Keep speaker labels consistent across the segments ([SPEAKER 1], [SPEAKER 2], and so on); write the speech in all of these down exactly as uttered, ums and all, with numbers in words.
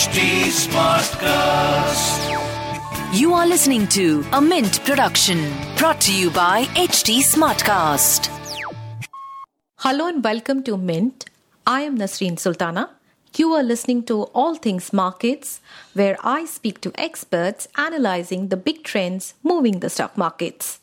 [SPEAKER 1] H T Smartcast.
[SPEAKER 2] You are listening to a Mint production brought to you by H T Smartcast.
[SPEAKER 3] Hello and welcome to Mint. I am Nasreen Sultana. You are listening to All Things Markets, where I speak to experts analyzing the big trends moving the stock markets.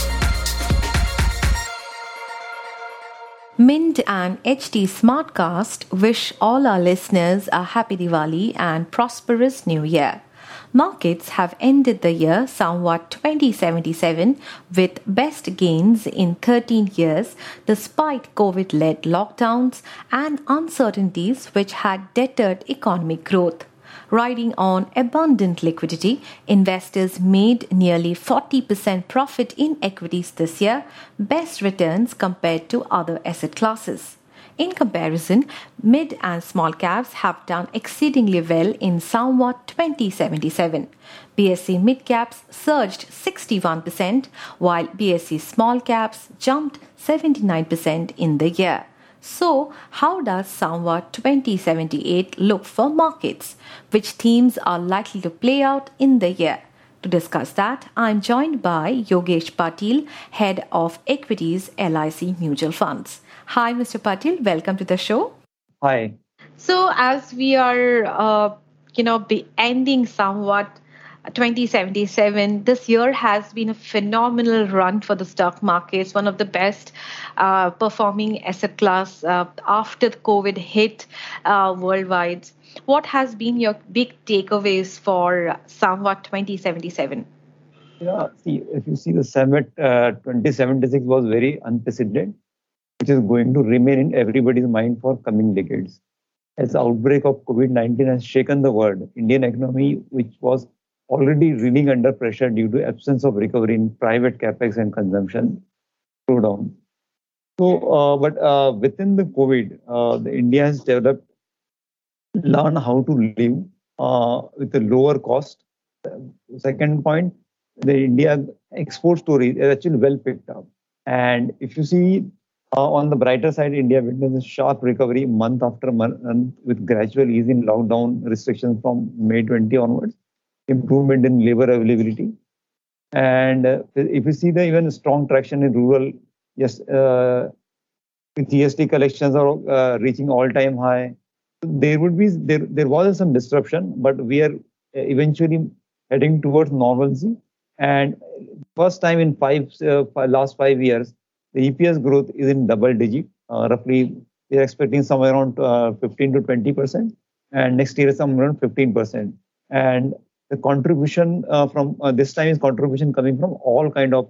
[SPEAKER 3] Mint and H T Smartcast wish all our listeners a happy Diwali and prosperous New Year. Markets have ended the year somewhat twenty seventy-seven with best gains in thirteen years despite COVID-led lockdowns and uncertainties which had deterred economic growth. Riding on abundant liquidity, investors made nearly forty percent profit in equities this year, best returns compared to other asset classes. In comparison, mid and small caps have done exceedingly well in somewhat twenty seventy-seven. B S E mid caps surged sixty-one percent, while B S E small caps jumped seventy-nine percent in the year. So, how does somewhat twenty seventy-eight look for markets? Which themes are likely to play out in the year? To discuss that, I am joined by Yogesh Patil, Head of Equities L I C Mutual Funds. Hi, Mister Patil. Welcome to the show.
[SPEAKER 4] Hi.
[SPEAKER 3] So, as we are, uh, you know, be ending somewhat twenty seventy-seven, this year has been a phenomenal run for the stock markets, one of the best uh, performing asset class uh, after the COVID hit uh, worldwide. What has been your big takeaways for somewhat twenty seventy-seven?
[SPEAKER 4] Yeah, see, if you see the summit, uh, twenty seventy-six was very unprecedented, which is going to remain in everybody's mind for coming decades. As the outbreak of COVID nineteen has shaken the world, Indian economy, which was already reeling under pressure due to absence of recovery in private capex and consumption, slowed down. So, uh, but uh, within the COVID, uh, the India has developed, learn how to live uh, with a lower cost. Second point, the India export story is actually well picked up. And if you see uh, on the brighter side, India witnessed a sharp recovery month after month with gradual ease in lockdown restrictions from May twentieth onwards, improvement in labor availability. And uh, if you see the even strong traction in rural, yes, uh, G S T collections are uh, reaching all-time high. There would be there there was some disruption, but we are eventually heading towards normalcy. And first time in five, uh, five last five years, the E P S growth is in double digit. Uh, roughly, we are expecting somewhere around uh, fifteen to twenty percent, and next year somewhere around fifteen percent. And the contribution uh, from uh, this time is contribution coming from all kind of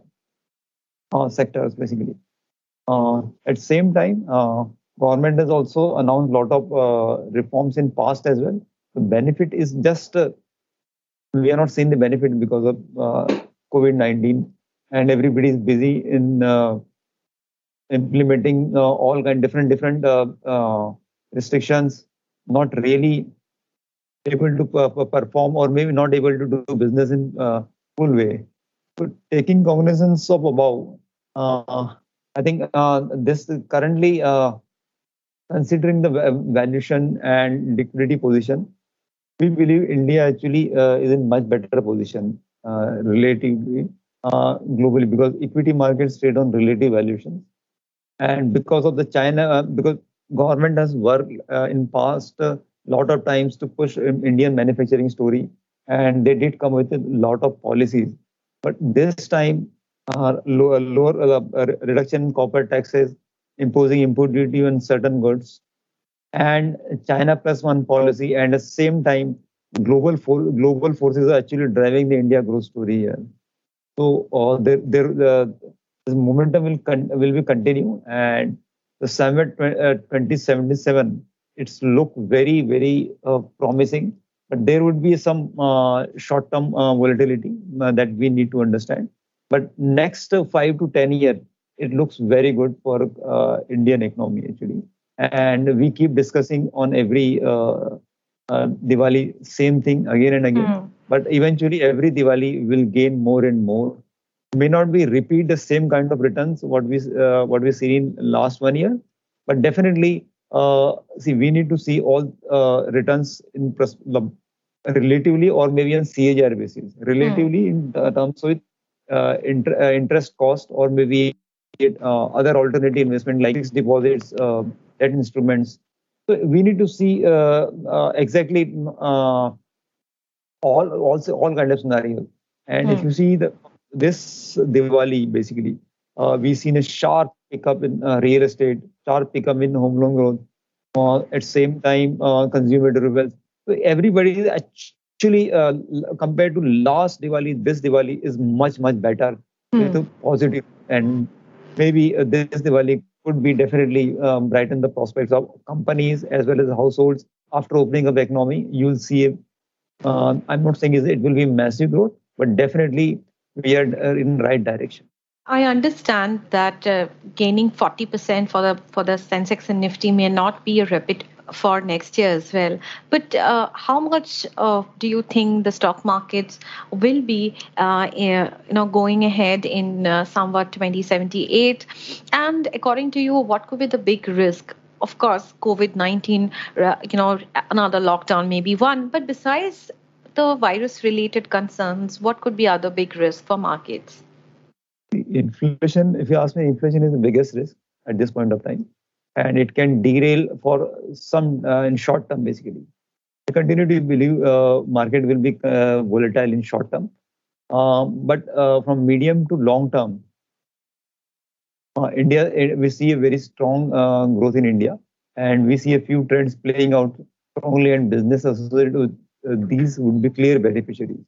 [SPEAKER 4] uh, sectors basically. Uh, at the same time, uh, government has also announced a lot of uh, reforms in past as well. The benefit is just, uh, we are not seeing the benefit because of uh, COVID nineteen, and everybody is busy in uh, implementing uh, all kind different, different uh, uh, restrictions, not really able to uh, perform or maybe not able to do business in uh, full way. So taking cognizance of above, uh, I think uh, this currently, uh, considering the valuation and liquidity position, we believe India actually uh, is in much better position uh, relatively uh, globally, because equity markets trade on relative valuations. And because of the China, uh, because government has worked uh, in past uh, lot of times to push Indian manufacturing story, and they did come with a lot of policies. But this time, uh, lower, lower uh, reduction in corporate taxes, imposing import duty on certain goods, and China plus one policy, and at the same time, global for, global forces are actually driving the India growth story here. So uh, there, there, uh, this momentum will con- will be continue, and the summit uh, twenty seventy-seven, it's look very very uh, promising. But there would be some uh, short-term uh, volatility uh, that we need to understand. But next uh, five to ten years, it looks very good for uh, Indian economy actually. And we keep discussing on every uh, uh, Diwali, same thing again and again. Mm. But eventually every Diwali will gain more and more. May not be repeat the same kind of returns what we uh, what we seen in last one year, but definitely uh, see we need to see all uh, returns in pros- relatively, or maybe on C A G R basis, relatively in uh, terms of uh, inter, uh, interest cost, or maybe uh, other alternative investment like fixed deposits, uh, debt instruments. So we need to see uh, uh, exactly uh, all also all kind of scenarios. And if you see the this Diwali, basically, uh, we've seen a sharp pickup in uh, real estate, sharp pickup in home loan growth. Uh, at same time, uh, consumer durables. So everybody is actually uh, compared to last Diwali, this Diwali is much much better with a positive, and maybe uh, this Diwali could be definitely um, brighten the prospects of companies as well as households after opening of the economy. You'll see a uh, I'm not saying it will be massive growth, but definitely we are uh, in the right direction.
[SPEAKER 3] I understand that uh, gaining forty percent for the for the Sensex and Nifty may not be a repeat for next year as well. But uh, how much uh, do you think the stock markets will be, uh, you know, going ahead in uh, somewhat twenty seventy-eight? And according to you, what could be the big risk? Of course, COVID nineteen, uh, you know, another lockdown may be one. But besides the virus-related concerns, what could be other big risks for markets?
[SPEAKER 4] Inflation, if you ask me, inflation is the biggest risk at this point of time. And it can derail for some uh, in short term, basically. I continue to believe uh, market will be uh, volatile in short term. Uh, but uh, from medium to long term, uh, India, we see a very strong uh, growth in India. And we see a few trends playing out strongly, and business associated with uh, these would be clear beneficiaries.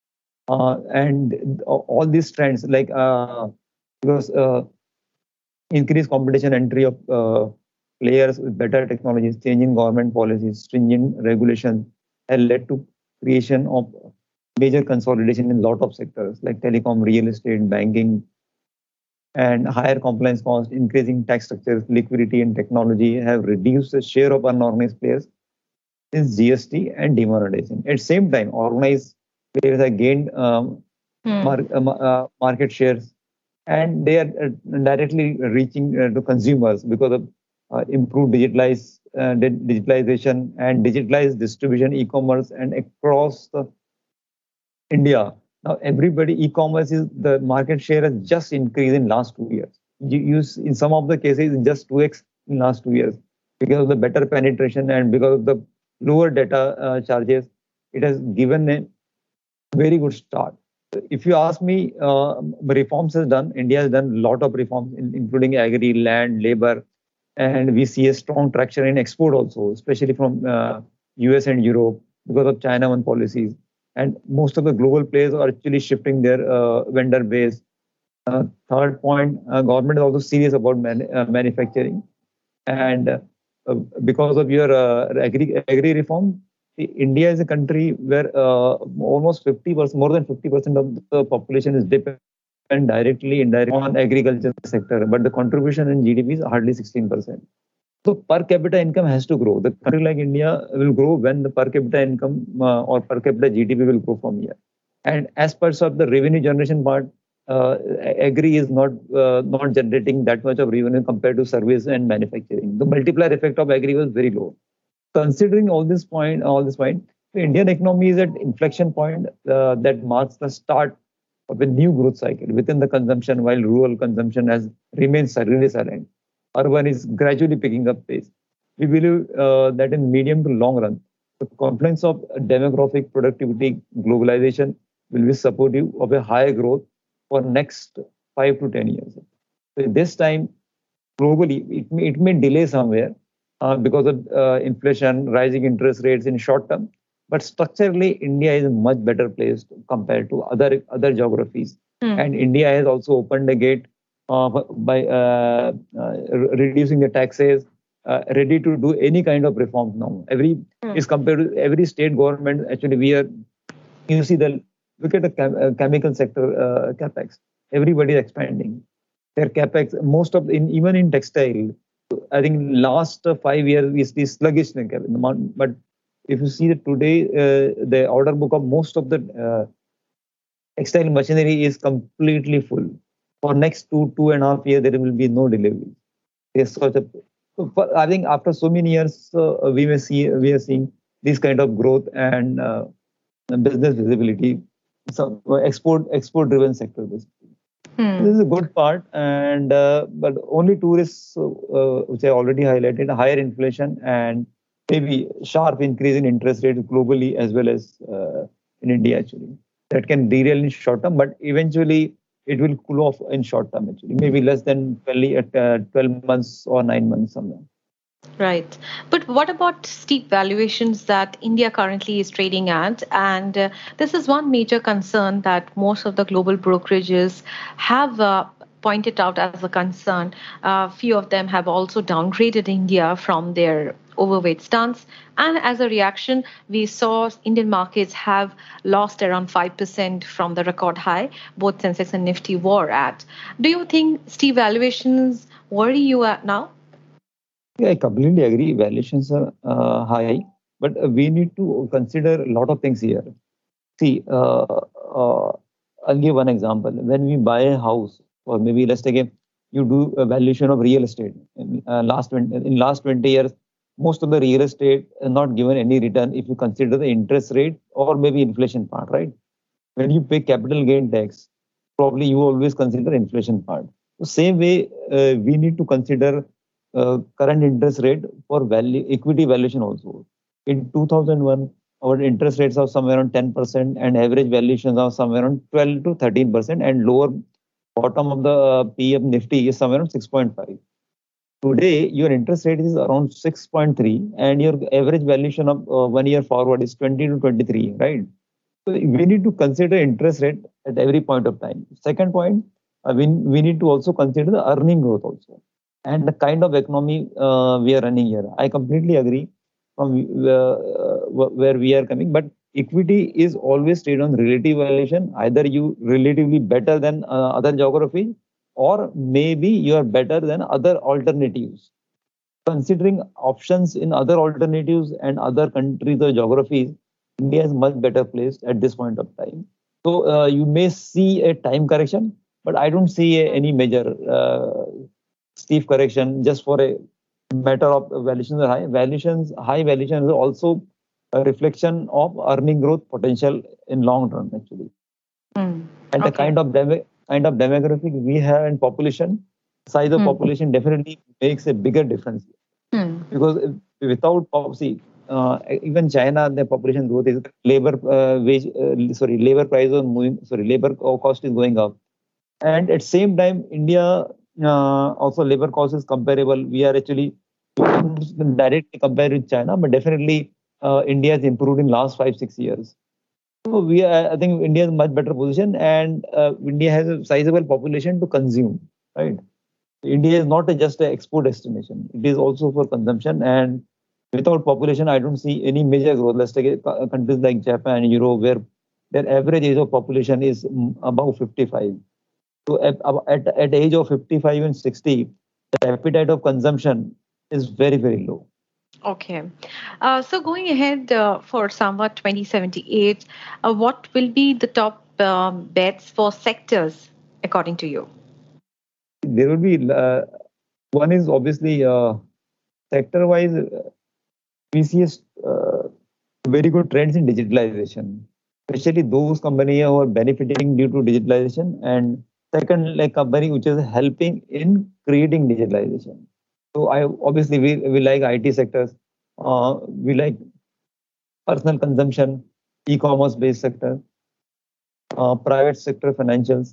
[SPEAKER 4] Uh, and all these trends, like uh, because uh, increased competition, entry of uh, players with better technologies, changing government policies, stringent regulations, have led to creation of major consolidation in a lot of sectors like telecom, real estate, banking, and higher compliance costs, increasing tax structures, liquidity, and technology have reduced the share of unorganized players since G S T and demonetization. At the same time, organized players have gained um, hmm. mar- uh, market shares, and they are uh, directly reaching uh, to consumers because of uh, improved digitalized, uh, digitalization and digitalized distribution, e-commerce, and across the India. Now, everybody, e-commerce is the market share has just increased in last two years. You use in some of the cases just two x in last two years because of the better penetration and because of the lower data uh, charges. It has given a very good start. If you ask me, uh, reforms has done. India has done a lot of reforms, in, including agri, land, labor, and we see a strong traction in export also, especially from uh, U S and Europe because of China one policies. And most of the global players are actually shifting their uh, vendor base. Uh, third point, uh, government is also serious about man, uh, manufacturing. And uh, because of your uh, agri, agri reform, India is a country where uh, almost fifty percent, more than fifty percent of the population is dependent directly, indirectly on agriculture sector. But the contribution in G D P is hardly sixteen percent. So per capita income has to grow. The country like India will grow when the per capita income uh, or per capita G D P will grow from here. And as per of the revenue generation part, uh, agri is not uh, not generating that much of revenue compared to service and manufacturing. The multiplier effect of agri was very low. Considering all this point, all this point, the Indian economy is at inflection point uh, that marks the start of a new growth cycle within the consumption, while rural consumption has remained really silent. Urban is gradually picking up pace. We believe uh, that in medium to long run, the confluence of demographic, productivity, globalization will be supportive of a higher growth for next five to ten years. So this time, globally, it may, it may delay somewhere uh, because of uh, inflation, rising interest rates in short term. But structurally, India is a much better place compared to other other geographies. Mm. And India has also opened the gate uh, by uh, uh, reducing the taxes, uh, ready to do any kind of reforms now. Every mm. is compared to every state government. Actually, we are. You see the look at the chem, uh, chemical sector uh, capex. Everybody is expanding their capex. Most of in even in textile, I think last uh, five years we see sluggish in the but. If you see that today, uh, the order book of most of the uh, textile machinery is completely full. For next two, two and a half years, there will be no delivery. There's such a, so for, I think after so many years, uh, we may see, we are seeing this kind of growth and uh, business visibility, some export export driven sector basically.
[SPEAKER 3] Hmm.
[SPEAKER 4] This is a good part, and uh, but only two risks uh, which I already highlighted: higher inflation and maybe sharp increase in interest rates globally as well as uh, in India actually. That can derail in short term, but eventually it will cool off in short term actually, maybe less than twelve, uh, twelve months or nine months somewhere.
[SPEAKER 3] Right. But what about steep valuations that India currently is trading at? And uh, this is one major concern that most of the global brokerages have uh, pointed out as a concern. A few of them have also downgraded India from their overweight stance. And as a reaction, we saw Indian markets have lost around five percent from the record high, both Sensex and Nifty were at. Do you think steep valuations worry you at now?
[SPEAKER 4] Yeah, I completely agree. Valuations are uh, high, but uh, we need to consider a lot of things here. See, uh, uh, I'll give one example. When we buy a house, or maybe let's take a, you do a valuation of real estate. In, uh, last twenty, in last twenty years, most of the real estate is not given any return if you consider the interest rate or maybe inflation part, right? When you pay capital gain tax, probably you always consider inflation part. The same way, uh, we need to consider uh, current interest rate for value equity valuation also. In two thousand one, our interest rates are somewhere around ten percent and average valuations are somewhere around twelve to thirteen percent, and lower bottom of the uh, P M Nifty is somewhere around six point five. Today, your interest rate is around six point three and your average valuation of uh, one year forward is twenty to twenty-three, right? So we need to consider interest rate at every point of time. Second point, uh, we, we need to also consider the earning growth also and the kind of economy uh, we are running here. I completely agree from uh, where we are coming, but equity is always traded on relative valuation. Either you relatively better than uh, other geographies, or maybe you are better than other alternatives. Considering options in other alternatives and other countries or geographies, India is much better placed at this point of time. So uh, you may see a time correction, but I don't see a, any major uh, steep correction just for a matter of valuations are high. Valuations, high valuation is also a reflection of earning growth potential in long run actually.
[SPEAKER 3] Mm.
[SPEAKER 4] And
[SPEAKER 3] Okay.
[SPEAKER 4] the kind of demo, kind of demographic we have in population, size of
[SPEAKER 3] Hmm.
[SPEAKER 4] population definitely makes a bigger difference.
[SPEAKER 3] Hmm.
[SPEAKER 4] Because without policy, uh, even China, the population growth is labor uh, wage, uh, sorry, labor price is moving, sorry, labor cost is going up, and at same time, India uh, also labor cost is comparable. We are actually directly compared with China, but definitely uh, India has improved in last five six years. So we, are, I think, India is much better position, and uh, India has a sizable population to consume, right? India is not a, just an export destination. It is also for consumption. And without population, I don't see any major growth. Let's take a, countries like Japan, Europe, where their average age of population is above fifty-five. So at, at, at age of fifty-five and sixty, the appetite of consumption is very, very low.
[SPEAKER 3] Okay. Uh, so going ahead uh, for Samvat twenty seventy-eight, uh, what will be the top um, bets for sectors according to you?
[SPEAKER 4] There will be, uh, one is obviously uh, sector-wise, we see a uh, very good trends in digitalization, especially those companies who are benefiting due to digitalization, and second, like company which is helping in creating digitalization. So I obviously we, we like I T sectors, uh, we like personal consumption, e-commerce based sector, uh, private sector financials,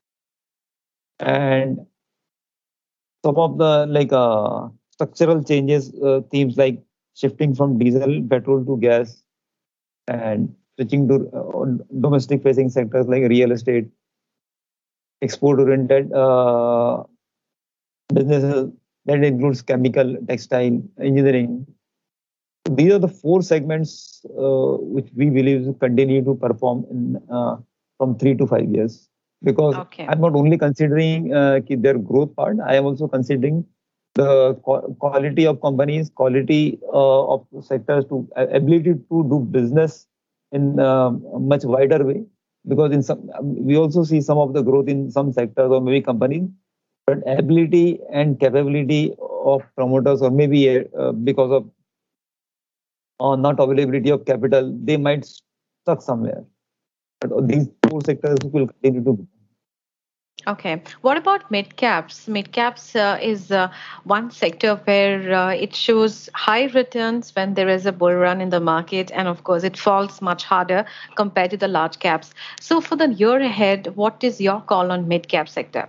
[SPEAKER 4] and some of the like uh, structural changes uh, themes like shifting from diesel petrol to gas and switching to uh, domestic facing sectors like real estate, export oriented uh, businesses that includes chemical, textile, engineering. These are the four segments uh, which we believe will continue to perform in uh, from three to five years. Because
[SPEAKER 3] Okay.
[SPEAKER 4] I'm not only considering uh, their growth part, I am also considering the quality of companies, quality uh, of sectors, to uh, ability to do business in uh, a much wider way. Because in some, we also see some of the growth in some sectors or maybe companies, but ability and capability of promoters, or maybe uh, because of uh, not availability of capital, they might stuck somewhere. But these four sectors will continue to.
[SPEAKER 3] Okay. What about mid caps? Mid caps uh, is uh, one sector where uh, it shows high returns when there is a bull run in the market, and of course, it falls much harder compared to the large caps. So, for the year ahead, what is your call on mid cap sector?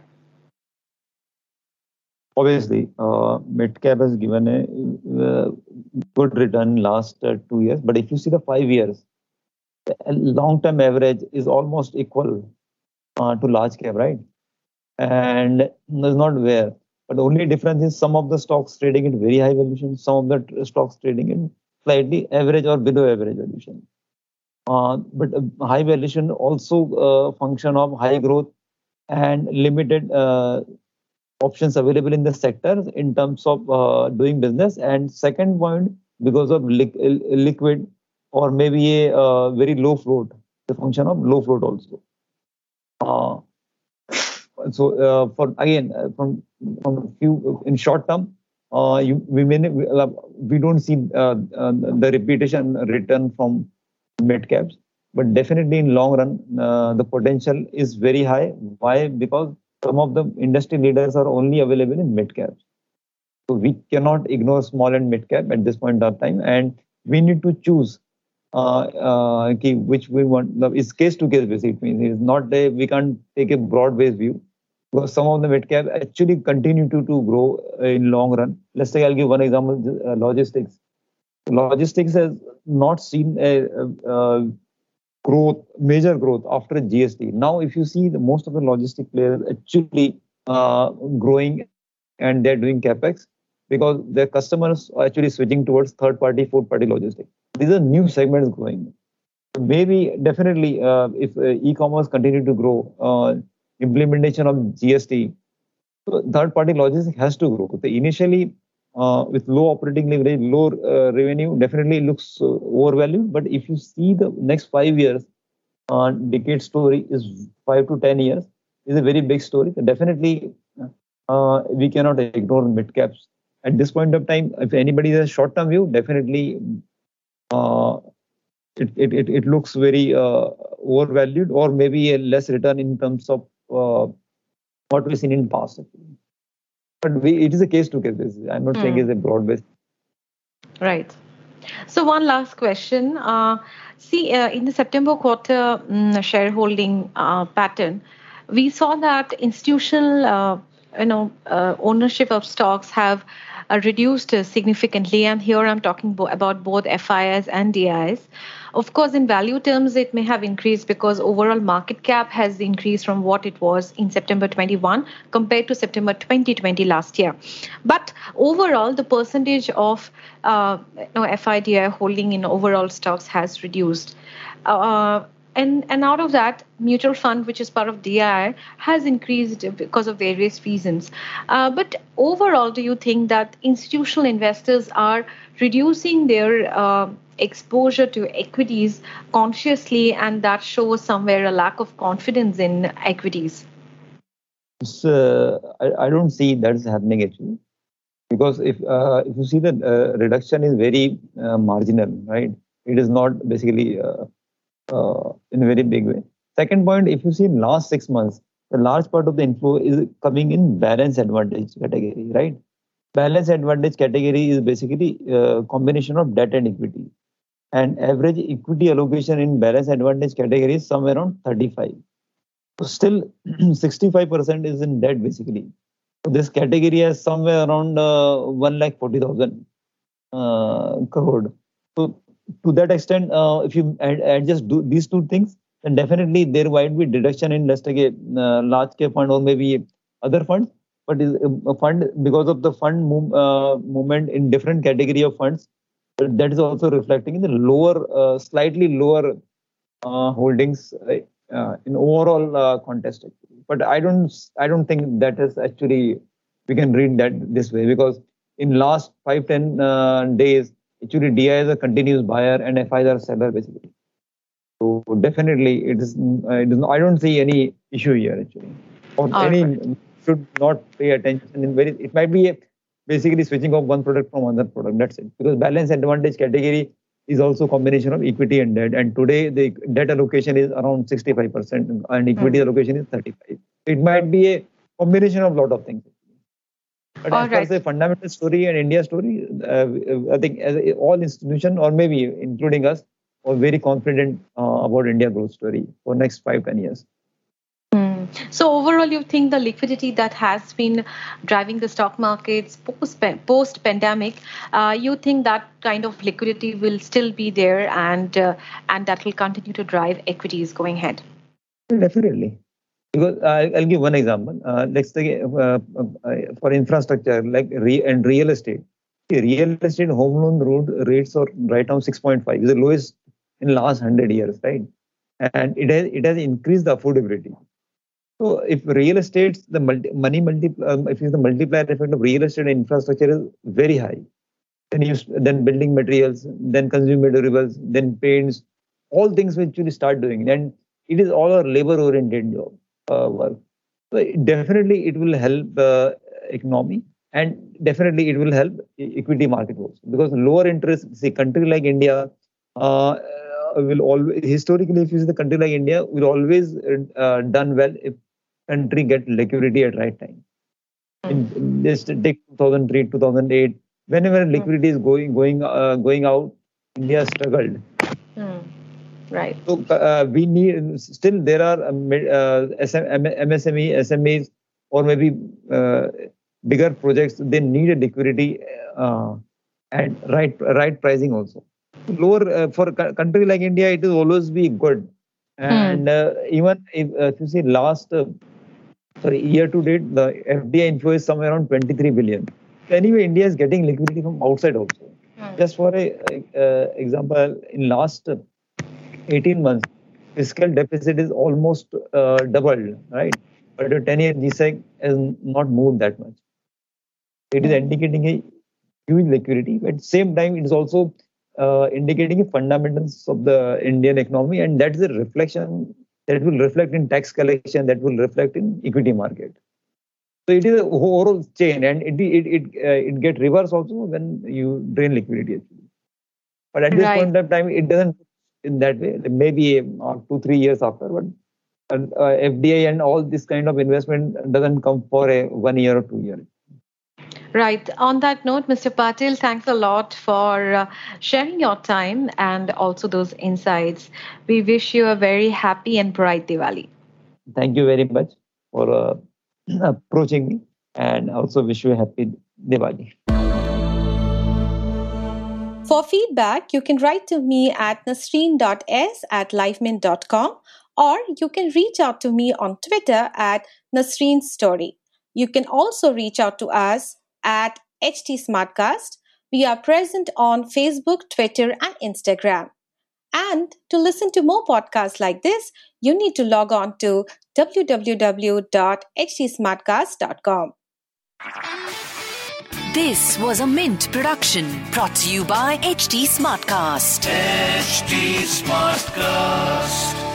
[SPEAKER 4] Obviously, uh, mid cap has given a uh, good return last uh, two years. But if you see the five years, the long-term average is almost equal uh, to large cap, right? And it's not where. But the only difference is some of the stocks trading at very high valuation, some of the t- stocks trading in slightly average or below average valuation. Uh, but uh, high valuation also uh, function of high growth and limited uh, options available in the sector in terms of uh, doing business. And second point, because of li- liquid or maybe a uh, very low float, the function of low float also. Uh, so uh, for again uh, from from few in short term, uh, you, we may we, uh, we don't see uh, uh, the repetition return from mid caps, but definitely in long run uh, the potential is very high. Why? Because some of the industry leaders are only available in mid caps. So we cannot ignore small and mid cap at this point of time, and we need to choose uh, uh, okay, which we want. It's case to case basis. It means it's not a, we can't take a broad based view because some of the mid cap actually continue to, to grow in long run. Let's say I'll give one example: uh, logistics. Logistics has not seen a, a, a growth, major growth after G S T. Now, if you see the most of the logistic players actually uh, growing and they're doing capex because their customers are actually switching towards third party, fourth party logistics. These are new segments growing. Maybe definitely uh, if uh, e-commerce continue to grow, uh, implementation of G S T, so third party logistics has to grow. So initially, uh, with low operating leverage, low uh, revenue, definitely looks uh, overvalued. But if you see the next five years, uh, decade story is five to ten years, is a very big story. So definitely, uh, we cannot ignore mid caps. At this point of time, if anybody has a short term view, definitely uh, it, it, it, it looks very uh, overvalued or maybe a less return in terms of uh, what we've seen in past. But we, it is a case to case basis. I'm not mm. saying it's a broad base.
[SPEAKER 3] Right. So one last question. Uh, see, uh, in the September quarter um, shareholding uh, pattern, we saw that institutional, uh, you know, uh, ownership of stocks have uh, reduced uh, significantly. And here I'm talking bo- about both F I Is and D I Is. Of course, in value terms, it may have increased because overall market cap has increased from what it was in September twenty-one compared to September twenty twenty last year. But overall, the percentage of uh, you know, F I D I holding in overall stocks has reduced. Uh, and, and out of that, mutual fund, which is part of D I I, has increased because of various reasons. Uh, but overall, do you think that institutional investors are reducing their uh, exposure to equities consciously, and that shows somewhere a lack of confidence in equities?
[SPEAKER 4] Uh, I, I don't see that's happening actually, because if uh, if you see the uh, reduction is very uh, marginal, right? It is not basically uh, uh, in a very big way. Second point, if you see in last six months, the large part of the inflow is coming in balance advantage category, right? Balance advantage category is basically a combination of debt and equity. And average equity allocation in balance advantage category is somewhere around thirty-five. So still sixty-five percent is in debt basically. So this category has somewhere around uh, one lakh forty thousand uh, crore. So to that extent, uh, if you add, add just do these two things, then definitely there might be deduction in, let's take a uh, large cap fund or maybe other funds. But is a fund, because of the fund move, uh, movement in different category of funds, that is also reflecting in the lower, uh, slightly lower uh, holdings uh, in overall uh, context. But I don't, I don't think that is actually, we can read that this way, because in last five ten uh, days, actually D I is a continuous buyer and F Is are seller basically. So definitely it is, uh, it is. I don't see any issue here actually, or All any right. should not pay attention in very. It might be a, basically switching off one product from another product. That's it. Because balance advantage category is also a combination of equity and debt. And today the debt allocation is around sixty-five percent and equity mm. allocation is thirty-five. It might be a combination of a lot of things. But all as far right. as the fundamental story and India story, uh, I think as all institutions, or maybe including us, are very confident uh, about India growth story for next five, ten years.
[SPEAKER 3] Mm. So overall, you think the liquidity that has been driving the stock markets post post pandemic, uh, you think that kind of liquidity will still be there, and uh, and that will continue to drive equities going ahead?
[SPEAKER 4] Definitely. Because uh, I'll give one example. Uh, let's say uh, uh, for infrastructure like re- and real estate. Real estate home loan road rates are right now six point five, is the lowest in the last one hundred years, right? And it has it has increased the affordability. So if real estate, the multi, money multi, um, if it's the multiplier effect of real estate and infrastructure is very high, then you then building materials, then consumer durables, then paints, all things which you start doing, and it is all a labor-oriented job. Uh, work. So definitely it will help the economy, and definitely it will help equity market also, because lower interest, see, country like India uh, will always, historically, if you see the country like India, will always uh, done well if country get liquidity at right time. Mm. In, just take two thousand three, two thousand eight, whenever liquidity is going going uh, going out, India struggled.
[SPEAKER 3] Mm. Right.
[SPEAKER 4] So uh, we need, still there are uh, M S M E, S M Es, or maybe uh, bigger projects. They need a liquidity uh, and right right pricing also. Lower uh, for a country like India, it will always be good. And uh, even if, uh, if you see last uh, sorry year to date, the F D I inflow is somewhere around twenty-three billion. So anyway, India is getting liquidity from outside also. Hmm. Just for a uh, example, in last eighteen months, fiscal deficit is almost uh, doubled, right? But the ten-year G SEC has not moved that much. It is indicating a huge liquidity, but at the same time, it is also uh, indicating a fundamentals of the Indian economy, and that is a reflection that will reflect in tax collection, that will reflect in equity market. So it is a overall chain, and it it it, uh, it get reversed also when you drain liquidity. Actually. But at this right. point of time, it doesn't. In that way, maybe uh, two, three years after, but uh, F D I and all this kind of investment doesn't come for a one year or two years.
[SPEAKER 3] Right. On that note, Mister Patil, thanks a lot for uh, sharing your time and also those insights. We wish you a very happy and bright Diwali.
[SPEAKER 4] Thank you very much for uh, approaching me, and also wish you a happy Diwali.
[SPEAKER 3] For feedback, you can write to me at nasreen dot s at livemint dot com, or you can reach out to me on Twitter at Nasreen Story. You can also reach out to us at H T Smartcast. We are present on Facebook, Twitter, and Instagram. And to listen to more podcasts like this, you need to log on to w w w dot h t smartcast dot com.
[SPEAKER 2] This was a Mint production brought to you by H T Smartcast.
[SPEAKER 1] H T Smartcast.